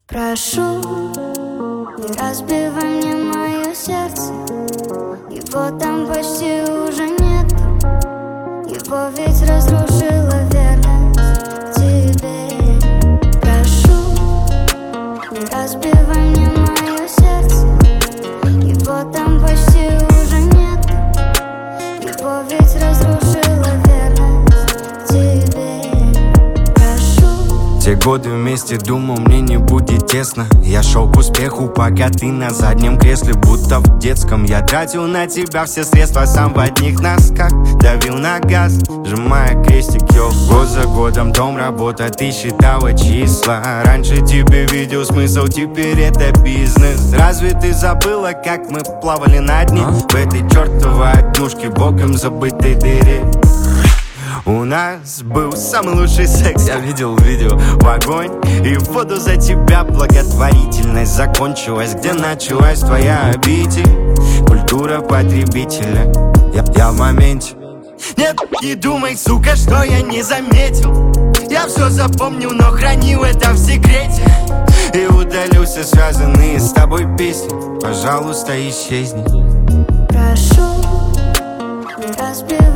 Прошу, не разбивай мне мое сердце. Его там почти уже нет. Его ведь разрушила верность к тебе. Прошу, не разбивай мне мое сердце. Его там почти уже нет. Его ведь разрушила верность к тебе. Прошу. Те годы вместе думал, мне не будет тесно. Я шел к успеху, пока ты на заднем кресле. Будто в детском я тратил на тебя все средства. Сам в одних носках давил на газ, сжимая крестик, йо. Год за годом дом, работа, ты считала числа. Раньше тебе видел смысл, теперь это бизнес. Разве ты забыла, как мы плавали на дне в этой чертовой однушке, боком забытой дыре? У нас был самый лучший секс, я видел видео в огонь и в воду за тебя. Благотворительность закончилась, где началась твоя обитель. Культура потребителя, я в моменте. Нет, не думай, сука, что я не заметил. Я все запомнил, но хранил это в секрете. И удалил все связанные с тобой песни. Пожалуйста, исчезни. Прошу, не разбивай